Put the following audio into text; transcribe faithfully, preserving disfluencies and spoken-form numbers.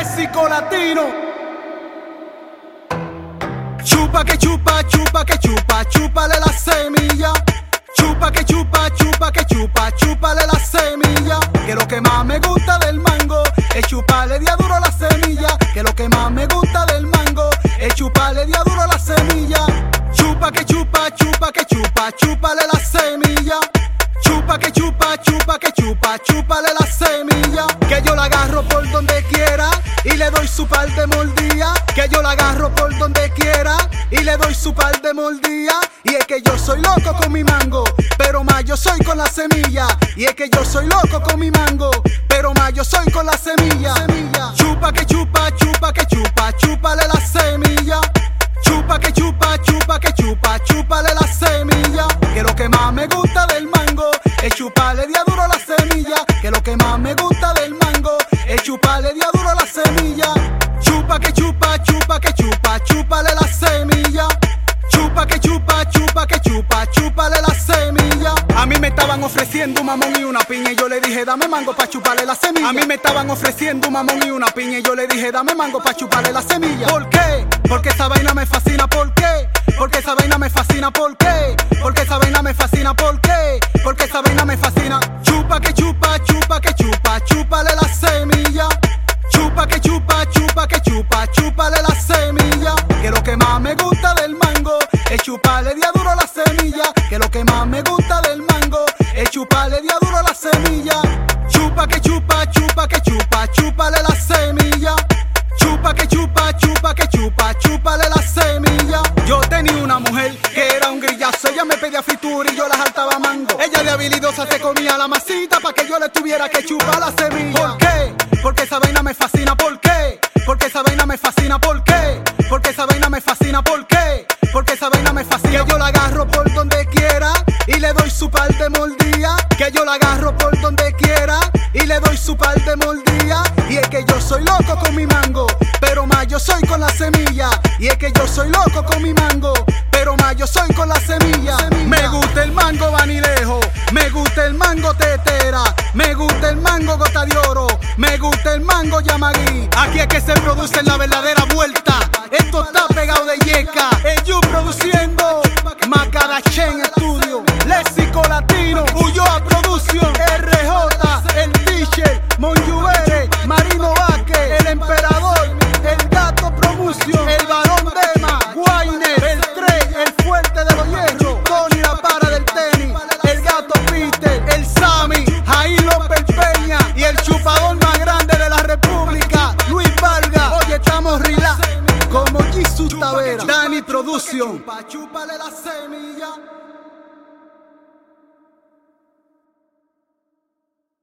léxico latino. Chupa que chupa, chupa que chupa, chúpale la semilla. Chupa que chupa, chupa que chupa, chúpale la semilla. Que lo que más me gusta del mango es chuparle día duro la semilla. Que lo que más me gusta del mango es chuparle día duro la semilla. Chupa que chupa, chupa que chupa, chúpale la semilla. Chupa que chupa, chupa que chupa, chúpale la semilla. Que yo la agarro por donde quiera y le doy su par de mordida. Que yo la agarro por donde quiera y le doy su par de mordida. Y es que yo soy loco con mi mango, pero más yo soy con la semilla. Y es que yo soy loco con mi mango, pero más yo soy con la semilla. Chupa que chupa, chupa que chupa, chúpale la semilla. Chupa que chupa, chupa que chupa, chúpale la semilla. Que lo que más me gusta del mango es chuparle día duro la semilla. Que lo que más me gusta del mango es chuparle día duro la semilla. Chupa que chupa, chupa que chupa, chúpale la semilla. Chupa que chupa, chupa que chupa, chúpale la semilla. A mí me estaban ofreciendo un mamón y una piña y yo le dije dame mango pa' chuparle la semilla. A mí me estaban ofreciendo un mamón y una piña y yo le dije dame mango pa' chuparle la semilla. ¿Por qué? Porque esa vaina me fascina. ¿Por qué? Porque esa vaina me fascina. ¿Por qué? Porque esa vaina me fascina. ¿Por qué? Porque esa vaina me fascina. Chupa que chupa, chupa que chupa, chúpale la semilla. Chupa que chupa, chupa que chupa, chúpale la semilla. Que lo que más me gusta del mango es chuparle día duro la semilla. Que lo que más me gusta del mango es chuparle día duro la semilla. Chupa que chupa, chupa que chupa, chúpale la semilla. Chupa que chupa, chupa que chupa, chúpale la semilla. Yo tenía una mujer que era un grillazo. Ella me pedía fritura y yo la saltaba mango. Ella de habilidosa se comía la masita pa' que yo le tuviera que chupar la semilla. ¿Por qué? Porque esa vaina me fascina. ¿Por qué? Porque esa vaina me fascina. ¿Por qué? Porque esa vaina me fascina. ¿Por qué? Porque esa vaina me fascina. Que yo la agarro por donde quiera y le doy su par de mordida. Que yo la agarro por donde quiera y le doy su par de mordida. Y es que yo soy loco con mi mango, pero más yo soy con la semilla. Y es que yo soy loco con mi mango, pero más yo soy con la semilla. Me gusta el mango vanilejo, me gusta el mango tetera, me gusta el mango gota de oro, me gusta el mango yamagui. Aquí es que se produce la verdadera vuelta. Esto está pegado de yeca. El You produciendo, Macadachen Estudio, léxico latino, Ulloa Producción, R J, el teacher, Monjubere, Marino Vázquez, el emperador, el gato promoción, el varón Dema, Guayner, el Tre, el fuerte de los hierros, Tony la para del tenis, el gato Peter, el Sammy, Jair López Peña y el chupador más grande de la República, Luis Vargas. Oye, estamos relax como Jesus Tavera, Dani Producción. Chúpale la semilla.